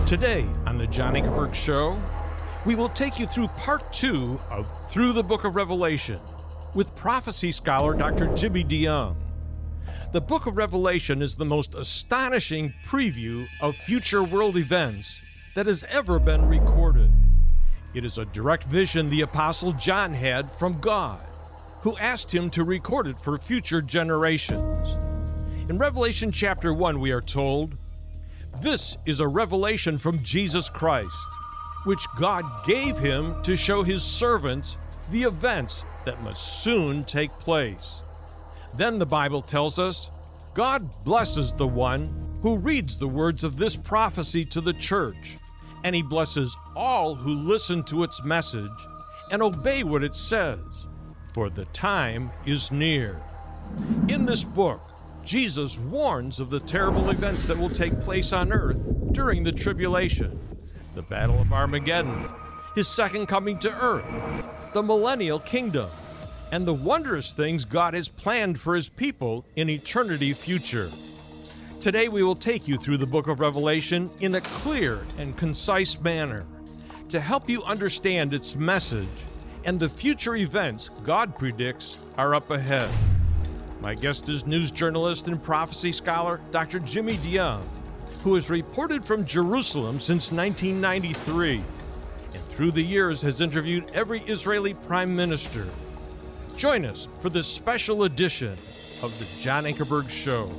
Today on the John Ankerberg Show, we will take you through part 2 of Through the Book of Revelation with prophecy scholar Dr. Jimmy DeYoung. The Book of Revelation is the most astonishing preview of future world events that has ever been recorded. It is a direct vision the Apostle John had from God, who asked him to record it for future generations. In Revelation chapter 1, we are told, "This is a revelation from Jesus Christ, which God gave him to show his servants the events that must soon take place." Then the Bible tells us, God blesses the one who reads the words of this prophecy to the church, and he blesses all who listen to its message and obey what it says, for the time is near. In this book, Jesus warns of the terrible events that will take place on earth during the tribulation, the Battle of Armageddon, his second coming to earth, the millennial kingdom, and the wondrous things God has planned for his people in eternity future. Today we will take you through the book of Revelation in a clear and concise manner to help you understand its message and the future events God predicts are up ahead. My guest is news journalist and prophecy scholar Dr. Jimmy DeYoung, who has reported from Jerusalem since 1993 and through the years has interviewed every Israeli prime minister. Join us for this special edition of the John Ankerberg Show.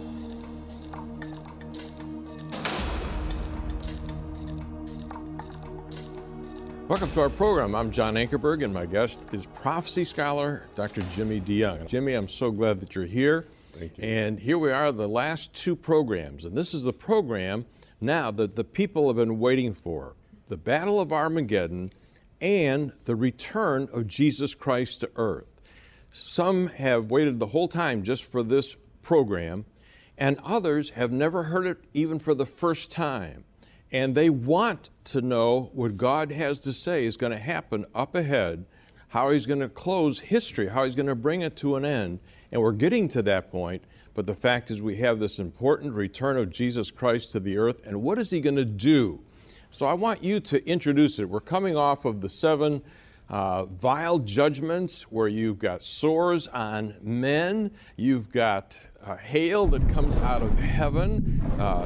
Welcome to our program. I'm John Ankerberg, and my guest is prophecy scholar Dr. Jimmy DeYoung. Jimmy, I'm so glad that you're here. Thank you. And here we are, the last two programs. And this is the program now that the people have been waiting for, the Battle of Armageddon and the return of Jesus Christ to earth. Some have waited the whole time just for this program, and others have never heard it even for the first time. And they want to know what God has to say is going to happen up ahead, how he's going to close history, how he's going to bring it to an end. And we're getting to that point, but the fact is we have this important return of Jesus Christ to the earth, and what is he going to do? So I want you to introduce it. We're coming off of the 7 vial judgments where you've got sores on men, you've got hail that comes out of heaven,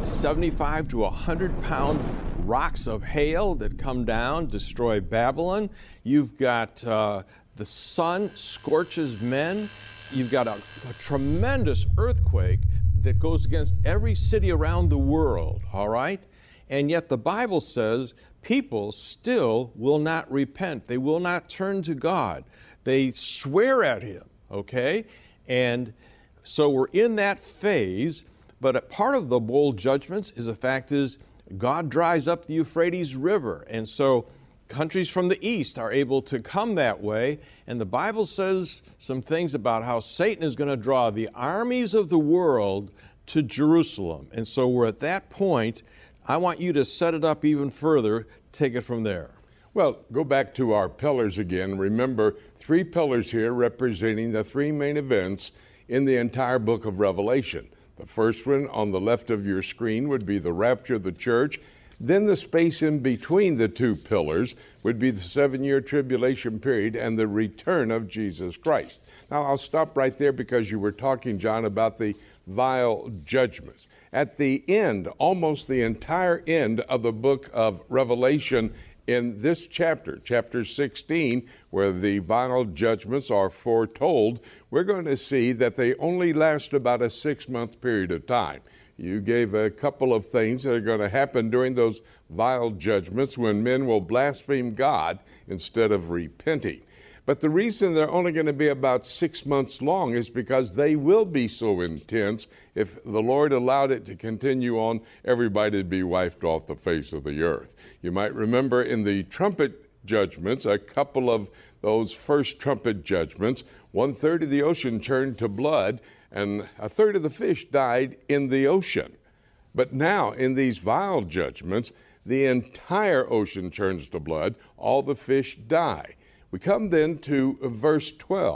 75 to 100-pound rocks of hail that come down, destroy Babylon. You've got the sun scorches men. You've got a tremendous earthquake that goes against every city around the world, all right? And yet the Bible says people still will not repent. They will not turn to God. They swear at him, okay? And so we're in that phase, but a part of the bowl judgments is the fact is God dries up the Euphrates River. And so countries from the east are able to come that way. And the Bible says some things about how Satan is going to draw the armies of the world to Jerusalem. And so we're at that point. I want you to set it up even further, take it from there. Well, go back to our pillars again. Remember, 3 pillars here representing the 3 main events in the entire book of Revelation. The first one on the left of your screen would be the rapture of the church. Then the space in between the 2 pillars would be the 7-year tribulation period and the return of Jesus Christ. Now, I'll stop right there because you were talking, John, about the vial judgments. At the end, almost the entire end of the book of Revelation in this chapter, chapter 16, where the vial judgments are foretold, we're going to see that they only last about a 6-month period of time. You gave a couple of things that are going to happen during those vial judgments when men will blaspheme God instead of repenting. But the reason they're only going to be about 6 months long is because they will be so intense. If the Lord allowed it to continue on, everybody would be wiped off the face of the earth. You might remember in the trumpet judgments, a couple of those first trumpet judgments, 1/3 of the ocean turned to blood and 1/3 of the fish died in the ocean. But now in these vial judgments, the entire ocean turns to blood, all the fish die. We come then to verse 12,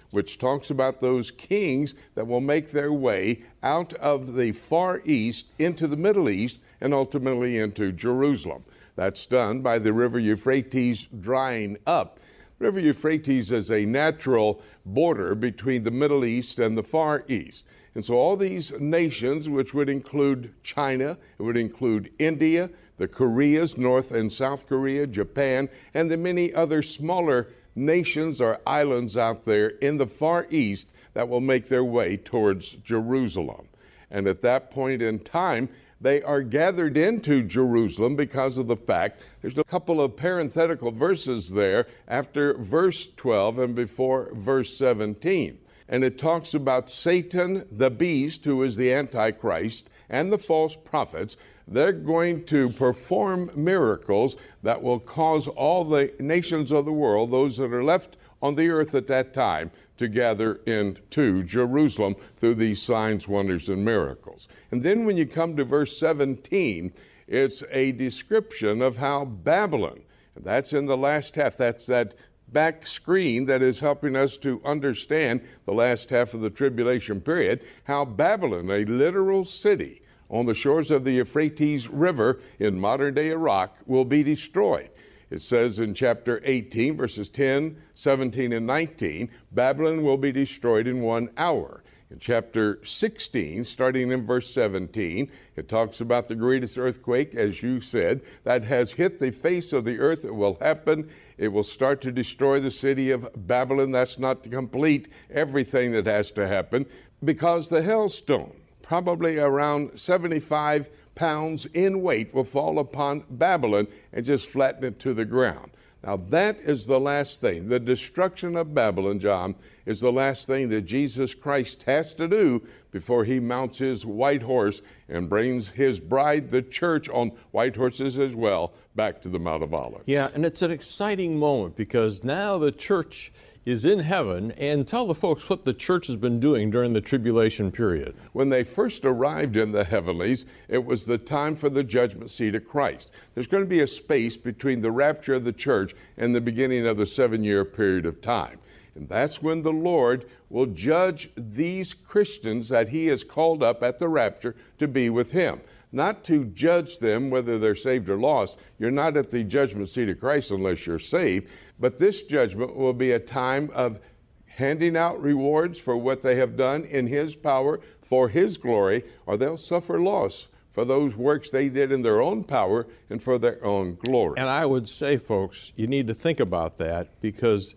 which talks about those kings that will make their way out of the Far East into the Middle East and ultimately into Jerusalem. That's done by the river Euphrates drying up. River Euphrates is a natural border between the Middle East and the Far East. And so all these nations, which would include China, it would include India, the Koreas, North and South Korea, Japan, and the many other smaller nations or islands out there in the Far East that will make their way towards Jerusalem. And at that point in time, they are gathered into Jerusalem because of the fact there's a couple of parenthetical verses there after verse 12 and before verse 17. And it talks about Satan, the beast, who is the Antichrist, and the false prophets. They're going to perform miracles that will cause all the nations of the world, those that are left on the earth at that time, to gather into Jerusalem through these signs, wonders, and miracles. And then when you come to verse 17, it's a description of how Babylon, and that's in the last half, that's that back screen that is helping us to understand the last half of the tribulation period, how Babylon, a literal city on the shores of the Euphrates River in modern-day Iraq, will be destroyed. It says in chapter 18, verses 10, 17, and 19, Babylon will be destroyed in 1 hour. In chapter 16, starting in verse 17, it talks about the greatest earthquake, as you said, that has hit the face of the earth. It will happen. It will start to destroy the city of Babylon. That's not to complete everything that has to happen, because the hailstone, probably around 75 pounds in weight, will fall upon Babylon and just flatten it to the ground. Now that is the last thing. The destruction of Babylon, John, is the last thing that Jesus Christ has to do before he mounts his white horse and brings his bride, the church, on white horses as well, back to the Mount of Olives. Yeah, and it's an exciting moment because now the church is in heaven. And tell the folks what the church has been doing during the tribulation period. When they first arrived in the heavenlies, it was the time for the judgment seat of Christ. There's going to be a space between the rapture of the church and the beginning of the 7-year period of time. And that's when the Lord will judge these Christians that he has called up at the rapture to be with him. Not to judge them whether they're saved or lost. You're not at the judgment seat of Christ unless you're saved. But this judgment will be a time of handing out rewards for what they have done in his power for his glory, or they'll suffer loss for those works they did in their own power and for their own glory. And I would say, folks, you need to think about that because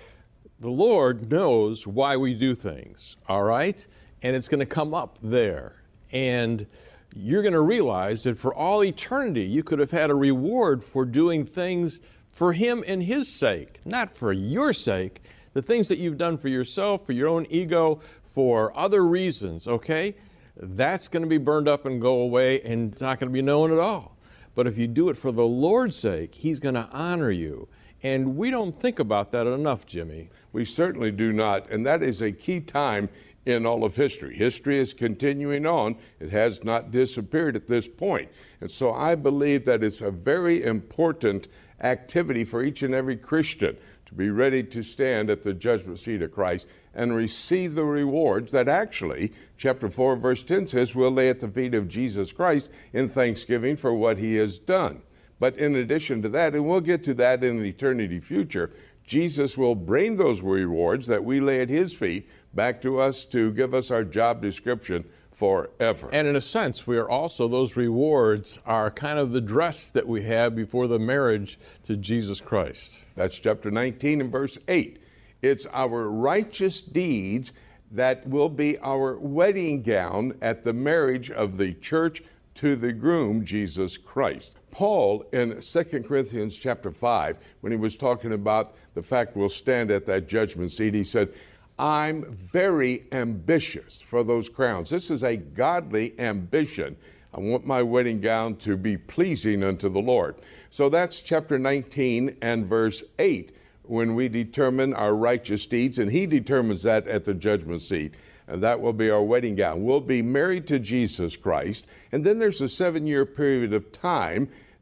the Lord knows why we do things, all right? And it's going to come up there. And you're going to realize that for all eternity, you could have had a reward for doing things for him and his sake, not for your sake. The things that you've done for yourself, for your own ego, for other reasons, okay? That's going to be burned up and go away, and it's not going to be known at all. But if you do it for the Lord's sake, he's going to honor you. And we don't think about that enough, Jimmy. We certainly do not, and that is a key time in all of history. History is continuing on. It has not disappeared at this point. And so I believe that it's a very important activity for each and every Christian to be ready to stand at the judgment seat of Christ and receive the rewards that actually, chapter 4, verse 10 says, we'll lay at the feet of Jesus Christ in thanksgiving for what he has done. But in addition to that, and we'll get to that in an eternity future, Jesus will bring those rewards that we lay at his feet back to us to give us our job description forever. And in a sense, we are also, those rewards are kind of the dress that we have before the marriage to Jesus Christ. That's chapter 19 and verse 8. It's our righteous deeds that will be our wedding gown at the marriage of the church to the groom, Jesus Christ. Paul, in 2 Corinthians chapter 5, when he was talking about the fact we'll stand at that judgment seat, he said, I'm very ambitious for those crowns. This is a godly ambition. I want my wedding gown to be pleasing unto the Lord. So that's chapter 19 and verse 8, when we determine our righteous deeds, and he determines that at the judgment seat. And that will be our wedding gown. We'll be married to Jesus Christ. And then there's a 7-year period of time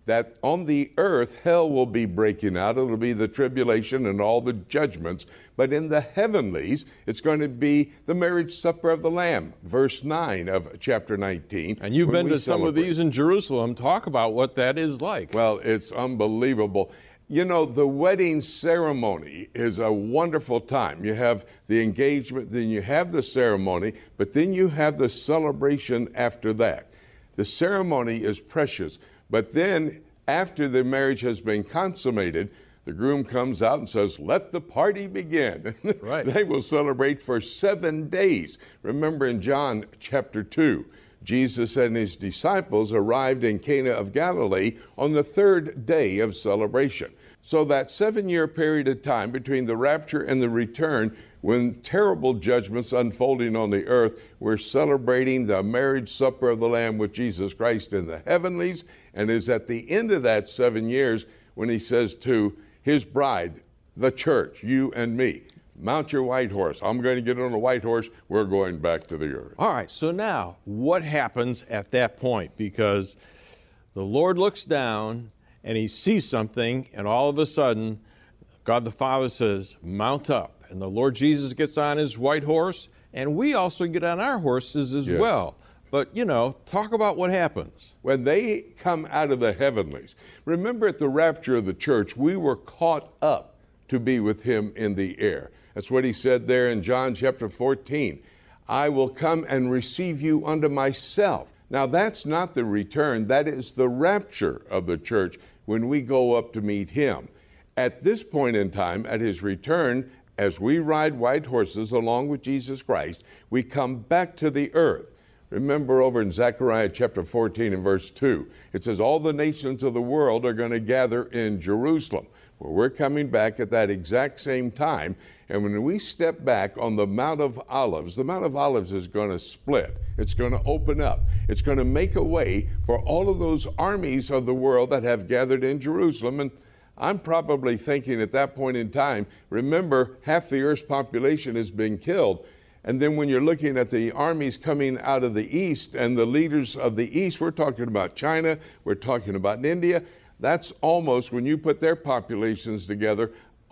that on the earth, hell will be breaking out. It'll be the tribulation and all the judgments. But in the heavenlies, it's going to be the marriage supper of the Lamb, verse 9 of chapter 19. And you've been to some of these in Jerusalem. Talk about what that is like. Well, it's unbelievable. You know, the wedding ceremony is a wonderful time. You have the engagement, then you have the ceremony, but then you have the celebration after that. The ceremony is precious. But then, after the marriage has been consummated, the groom comes out and says, "Let the party begin." Right. They will celebrate for 7 days. Remember in John chapter 2, Jesus and his disciples arrived in Cana of Galilee on the 3rd day of celebration. So that 7-year period of time between the rapture and the return, when terrible judgments unfolding on the earth, we're celebrating the marriage supper of the Lamb with Jesus Christ in the heavenlies. And is at the end of that 7 years when he says to his bride, the church, you and me, mount your white horse. I'm going to get on a white horse. We're going back to the earth. All right, so now what happens at that point? Because the Lord looks down and he sees something, and all of a sudden, God the Father says, mount up. And the Lord Jesus gets on his white horse, and we also get on our horses as well. But, you know, talk about what happens. When they come out of the heavenlies, remember at the rapture of the church, we were caught up to be with him in the air. That's what he said there in John chapter 14. I will come and receive you unto myself. Now, that's not the return. That is the rapture of the church when we go up to meet him. At this point in time, at his return, as we ride white horses along with Jesus Christ, we come back to the earth. Remember over in Zechariah chapter 14 and verse 2, it says, all the nations of the world are going to gather in Jerusalem. Well, we're coming back at that exact same time. And when we step back on the Mount of Olives, the Mount of Olives is going to split. It's going to open up. It's going to make a way for all of those armies of the world that have gathered in Jerusalem. And I'm probably thinking at that point in time, remember, half the earth's population has been killed. And then when you're looking at the armies coming out of the east and the leaders of the east, we're talking about China, we're talking about India. That's almost, when you put their populations together,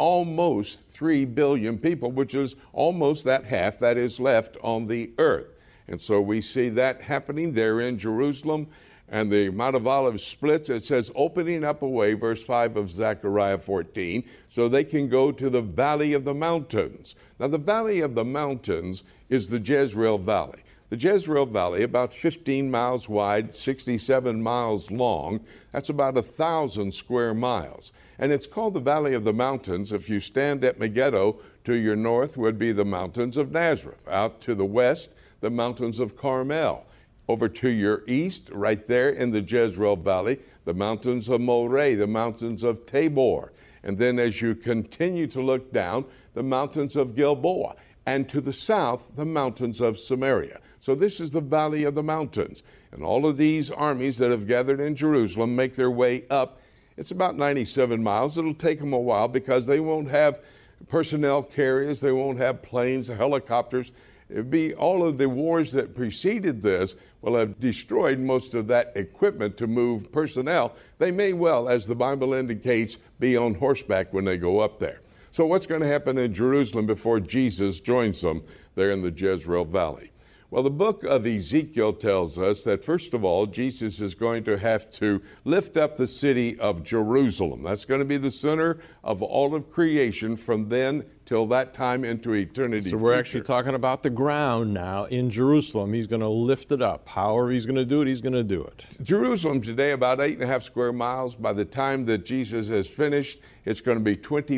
almost 3 billion people, which is almost that half that is left on the earth. And so we see that happening there in Jerusalem. And the Mount of Olives splits. It says, opening up a way, verse 5 of Zechariah 14, so they can go to the Valley of the Mountains. Now, the Valley of the Mountains is the Jezreel Valley. The Jezreel Valley, about 15 miles wide, 67 miles long. That's about 1,000 square miles. And it's called the Valley of the Mountains. If you stand at Megiddo, to your north would be the mountains of Nazareth. Out to the west, the mountains of Carmel. Over to your east, right there in the Jezreel Valley, the mountains of Moreh, the mountains of Tabor. And then as you continue to look down, the mountains of Gilboa. And to the south, the mountains of Samaria. So this is the Valley of the Mountains. And all of these armies that have gathered in Jerusalem make their way up. It's about 97 miles. It'll take them a while because they won't have personnel carriers. They won't have planes, helicopters. It'd be all of the wars that preceded this will have destroyed most of that equipment to move personnel. They may well, as the Bible indicates, be on horseback when they go up there. So what's going to happen in Jerusalem before Jesus joins them there in the Jezreel Valley? Well, the book of Ezekiel tells us that, first of all, Jesus is going to have to lift up the city of Jerusalem. That's going to be the center of all of creation from then till that time into eternity. So we're actually talking about the ground now in Jerusalem. He's going to lift it up. However he's going to do it, he's going to do it. Jerusalem today, about 8.5 square miles. By the time that Jesus has finished, it's going to be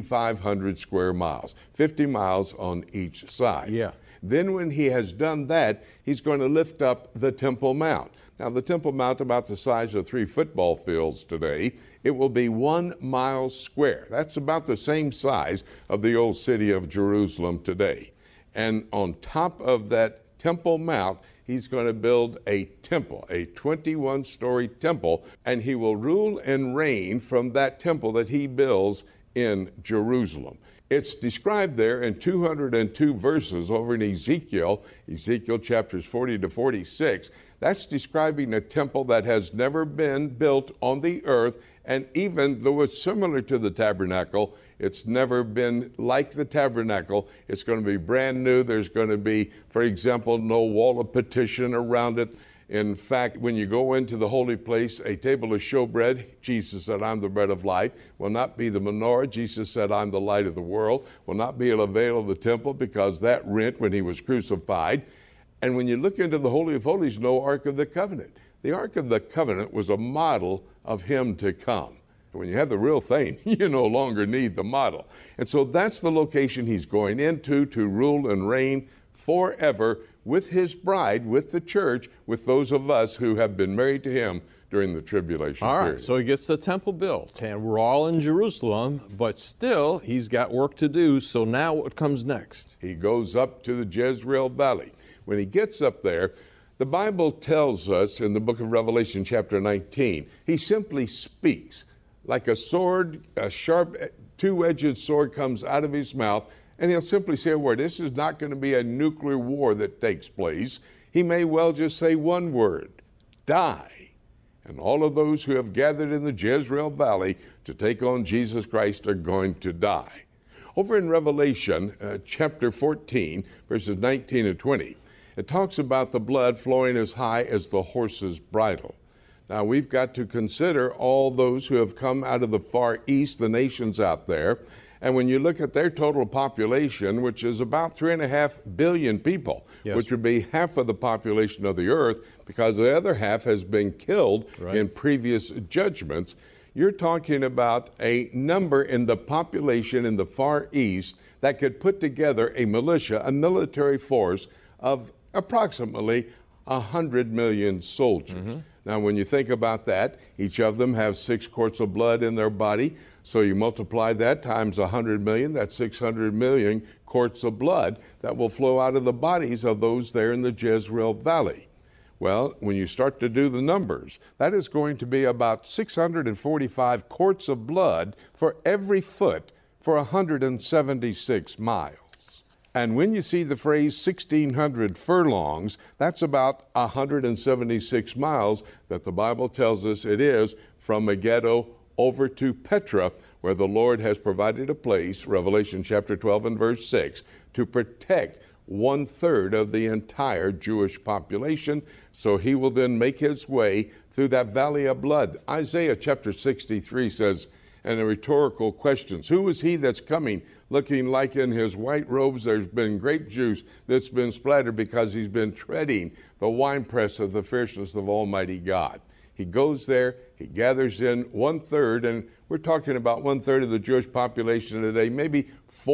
2,500 square miles, 50 miles on each side. Yeah. Then when he has done that, he's going to lift up the Temple Mount. Now, the Temple Mount, about the size of 3 football fields today, it will be 1 mile square. That's about the same size of the old city of Jerusalem today. And on top of that Temple Mount, he's going to build a temple, a 21-story temple, and he will rule and reign from that temple that he builds in Jerusalem. It's described there in 202 verses over in Ezekiel chapters 40 to 46, That's describing a temple that has never been built on the earth, and even though it's similar to the tabernacle, it's never been like the tabernacle. It's going to be brand new. There's going to be, for example, no wall of partition around it. In fact, when you go into the holy place, a table of showbread, Jesus said, I'm the bread of life, will not be the menorah. Jesus said, I'm the light of the world, will not be a veil of the temple, because that rent when he was crucified. And when you look into the Holy of Holies, no Ark of the Covenant. The Ark of the Covenant was a model of him to come. When you have the real thing, you no longer need the model. And so that's the location he's going into to rule and reign forever with his bride, with the church, with those of us who have been married to him during the tribulation All right, period. so he gets the temple built, and we're all in Jerusalem, but still, he's got work to do. So now what comes next? He goes up to the Jezreel Valley. When he gets up there, the Bible tells us in the book of Revelation chapter 19, he simply speaks. Like a sword, a sharp, two-edged sword comes out of his mouth, and he'll simply say a word. This is not going to be a nuclear war that takes place. He may well just say one word, die. And all of those who have gathered in the Jezreel Valley to take on Jesus Christ are going to die. Over in Revelation chapter 14, verses 19 and 20, it talks about the blood flowing as high as the horse's bridle. Now, we've got to consider all those who have come out of the Far East, the nations out there. And when you look at their total population, which is about 3.5 billion people, yes, which would be half of the population of the earth, because the other half has been killed in previous judgments, you're talking about a number in the population in the Far East that could put together a militia, a military force of approximately 100 million soldiers. Mm-hmm. Now, when you think about that, each of them have 6 quarts of blood in their body. So you multiply that times 100 million, that's 600 million quarts of blood that will flow out of the bodies of those there in the Jezreel Valley. Well, when you start to do the numbers, that is going to be about 645 quarts of blood for every foot for 176 miles. And when you see the phrase 1,600 furlongs, that's about 176 miles that the Bible tells us it is from Megiddo over to Petra, where the Lord has provided a place, Revelation chapter 12 and verse 6, to protect 1/3 of the entire Jewish population. So he will then make his way through that valley of blood. Isaiah chapter 63 says, and the rhetorical questions, who is he that's coming looking like in his white robes there's been grape juice that's been splattered because he's been treading the winepress of the fierceness of Almighty God? He goes there, he gathers in 1/3, and we're talking about 1/3 of the Jewish population today, maybe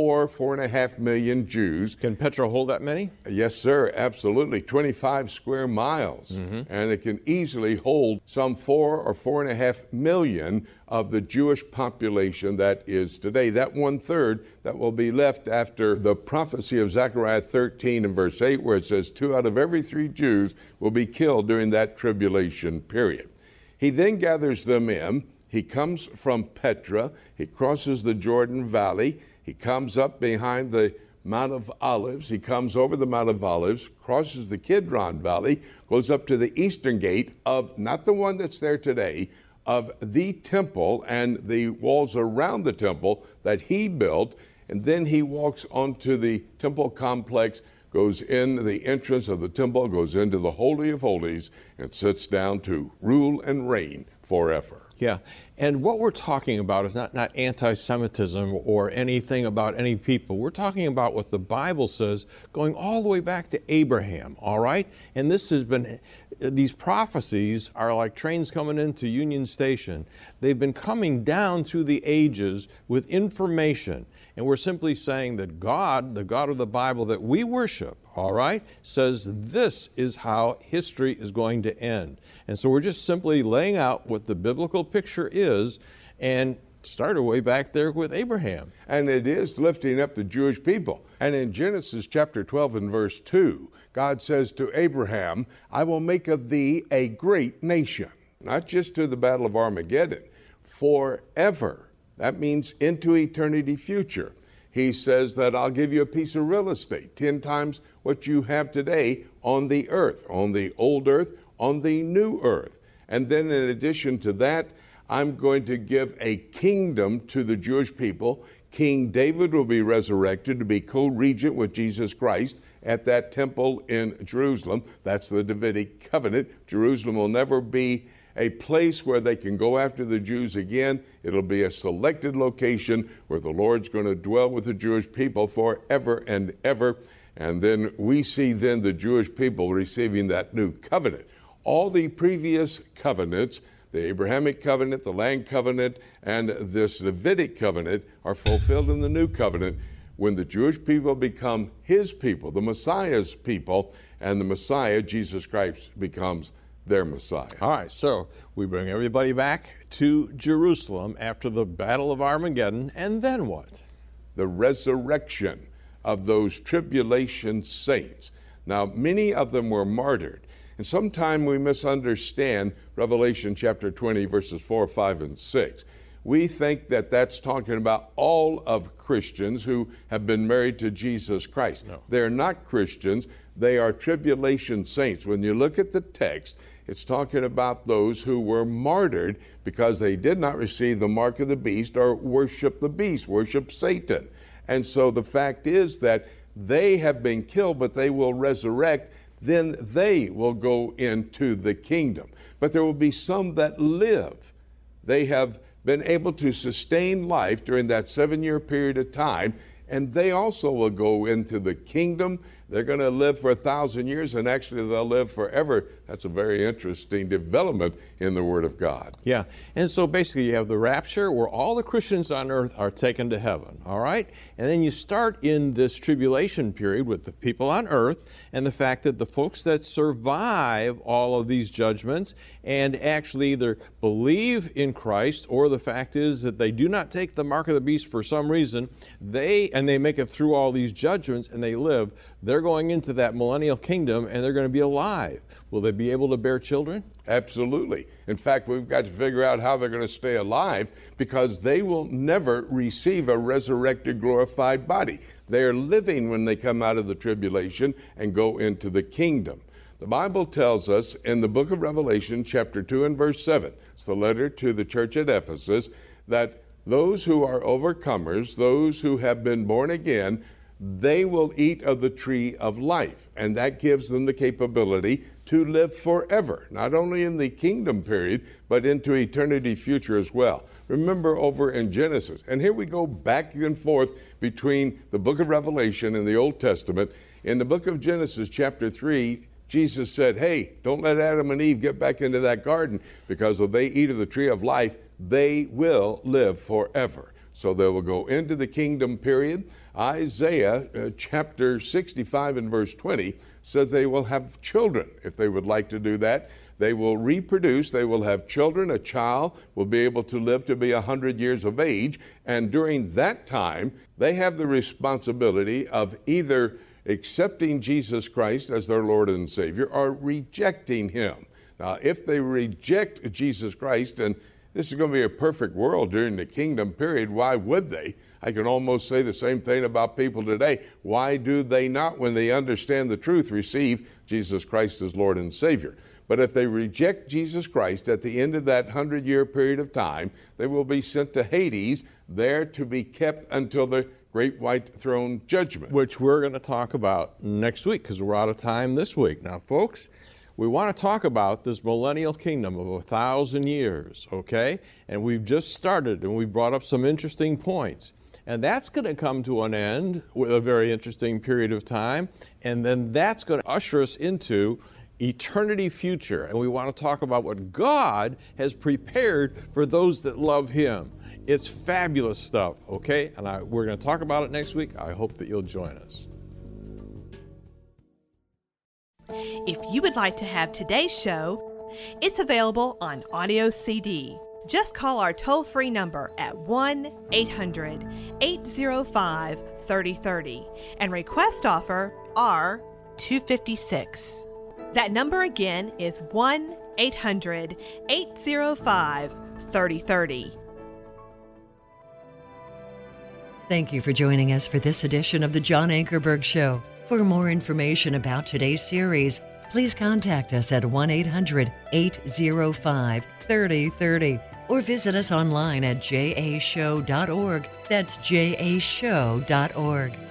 4.5 million Jews. Can Petra hold that many? Yes, sir, absolutely. 25 square miles. Mm-hmm. And it can easily hold some 4 or 4.5 million of the Jewish population that is today. That 1/3 that will be left after the prophecy of Zechariah 13 and verse 8, where it says 2 out of every 3 Jews will be killed during that tribulation period. He then gathers them in. He comes from Petra. He crosses the Jordan Valley. He comes up behind the Mount of Olives. He comes over the Mount of Olives, crosses the Kidron Valley, goes up to the eastern gate of, not the one that's there today, of the temple and the walls around the temple that he built. And then he walks onto the temple complex, goes in the entrance of the temple, goes into the Holy of Holies, and sits down to rule and reign forever. Yeah, and what we're talking about is not anti-Semitism or anything about any people. We're talking about what the Bible says, going all the way back to Abraham, all right? And this has been, these prophecies are like trains coming into Union Station. They've been coming down through the ages with information. And we're simply saying that God, the God of the Bible that we worship, all right, says this is how history is going to end. And so we're just simply laying out what the biblical picture is and started way back there with Abraham. And it is lifting up the Jewish people. And in Genesis chapter 12 and verse 2, God says to Abraham, I will make of thee a great nation. Not just to the battle of Armageddon, forever. That means into eternity future. He says that I'll give you a piece of real estate, 10 times what you have today on the earth, on the old earth, on the new earth. And then in addition to that, I'm going to give a kingdom to the Jewish people. King David will be resurrected to be co-regent with Jesus Christ at that temple in Jerusalem. That's the Davidic covenant. Jerusalem will never be a place where they can go after the Jews again. It'll be a selected location where the Lord's going to dwell with the Jewish people forever and ever. And then we see then the Jewish people receiving that new covenant. All the previous covenants, the Abrahamic covenant, the land covenant, and this Davidic covenant are fulfilled in the new covenant when the Jewish people become his people, the Messiah's people, and the Messiah, Jesus Christ, becomes their Messiah. All right, so we bring everybody back to Jerusalem after the Battle of Armageddon, and then what? The resurrection of those tribulation saints. Now, many of them were martyred. And sometimes we misunderstand Revelation chapter 20, verses 4, 5, and 6. We think that that's talking about all of Christians who have been married to Jesus Christ. No. They're not Christians. They are tribulation saints. When you look at the text, it's talking about those who were martyred because they did not receive the mark of the beast or worship the beast, worship Satan. And so the fact is that they have been killed, but they will resurrect. Then they will go into the kingdom. But there will be some that live. They have been able to sustain life during that 7-year period of time, and they also will go into the kingdom. They're going to live for 1,000 years, and actually they'll live forever. That's a very interesting development in the Word of God. Yeah, and so basically you have the rapture where all the Christians on earth are taken to heaven, all right? And then you start in this tribulation period with the people on earth and the fact that the folks that survive all of these judgments and actually either believe in Christ, or the fact is that they do not take the mark of the beast for some reason, they make it through all these judgments and they live, they're going into that millennial kingdom and they're going to be alive. Will they be able to bear children? Absolutely. In fact, we've got to figure out how they're going to stay alive, because they will never receive a resurrected, glorified body. They are living when they come out of the tribulation and go into the kingdom. The Bible tells us in the book of Revelation, chapter 2 and verse 7, it's the letter to the church at Ephesus, that those who are overcomers, those who have been born again, they will eat of the tree of life. And that gives them the capability to live forever, not only in the kingdom period, but into eternity future as well. Remember over in Genesis, and here we go back and forth between the book of Revelation and the Old Testament. In the book of Genesis, chapter 3, Jesus said, hey, don't let Adam and Eve get back into that garden, because if they eat of the tree of life, they will live forever. So they will go into the kingdom period. Isaiah chapter 65 and verse 20 says they will have children if they would like to do that. They will reproduce, they will have children. A child will be able to live to be 100 years of age. And during that time, they have the responsibility of either accepting Jesus Christ as their Lord and Savior or rejecting Him. Now, if they reject Jesus Christ, and this is going to be a perfect world during the kingdom period, why would they? I can almost say the same thing about people today. Why do they not, when they understand the truth, receive Jesus Christ as Lord and Savior? But if they reject Jesus Christ at the end of that 100-year period of time, they will be sent to Hades, there to be kept until the great white throne judgment. Which we're going to talk about next week, because we're out of time this week. Now, folks, we want to talk about this millennial kingdom of 1,000 years, okay? And we've just started, and we brought up some interesting points. And that's going to come to an end with a very interesting period of time. And then that's going to usher us into eternity future. And we want to talk about what God has prepared for those that love Him. It's fabulous stuff, okay? And we're going to talk about it next week. I hope that you'll join us. If you would like to have today's show, it's available on audio CD. Just call our toll-free number at 1-800-805-3030 and request offer R256. That number again is 1-800-805-3030. Thank you for joining us for this edition of the John Ankerberg Show. For more information about today's series, please contact us at 1-800-805-3030 or visit us online at jashow.org. That's jashow.org.